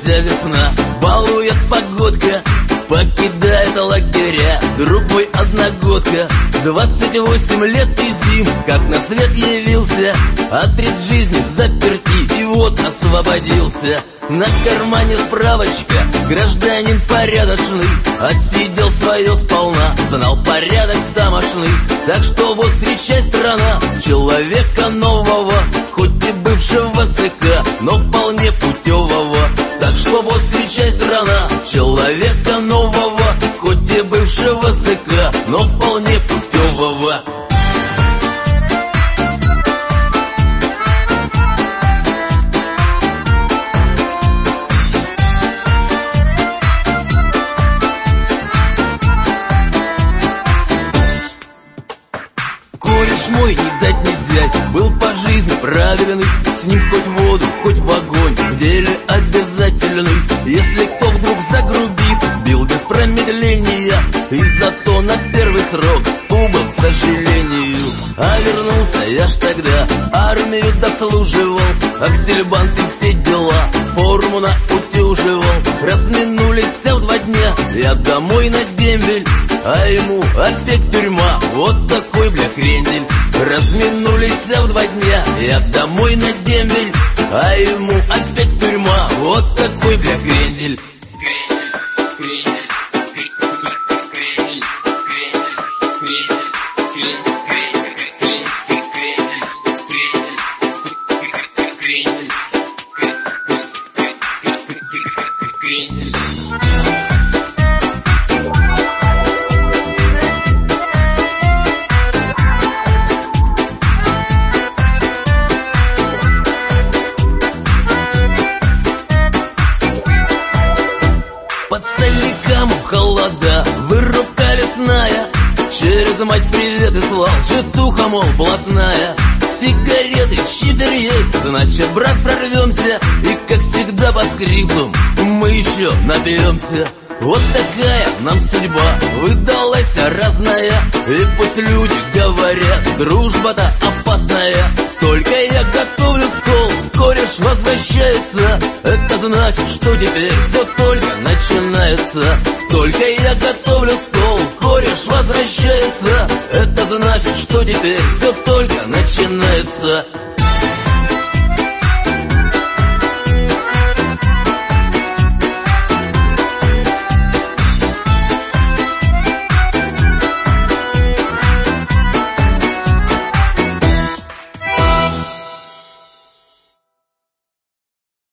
вся весна, балует погодка, покидает лагеря. Друг мой одногодка, 28 лет и зим, как на свет явился, отряд жизни в заперти, и вот освободился. На кармане справочка, гражданин порядочный, отсидел свое сполна, знал порядок тамошный. Так что вот встречай, страна, человека нового, хоть и бывшего СК, но вполне путевого. Так что вот встречай, страна, человека нового, хоть и бывшего СК, но вполне путевого. Кореш мой, не дать не взять, был по жизни правильный, с ним хоть в воду, хоть в огонь, в деле обязательный. Если кто вдруг загрубит, бил без промедления, и зато на первый срок убыл, к сожалению. А вернулся я ж тогда, армию дослуживал, аксельбант и все дела, форму наутюживал. Разминулись все в 2 дня, я домой на дембель, а ему опять тюрьма, вот такой, бля, крендель. Разминулись все в 2 дня, я домой на дембель, а ему опять тюрьма, вот такой, бля, крендель. Под соликам холода, вырубка лесная, через мать привет и слал, житуха, мол, блатная. Сигареты, щитер есть, значит, брат, прорвемся, и, как всегда, по скриптум мы еще напьемся. Вот такая нам судьба выдалась разная, и пусть люди говорят, дружба-то опасная. Только я готовлю стол, кореш возвращается, это значит, что теперь все только начинается. Только я готовлю стол, кореш возвращается, это значит, что теперь все только начинается.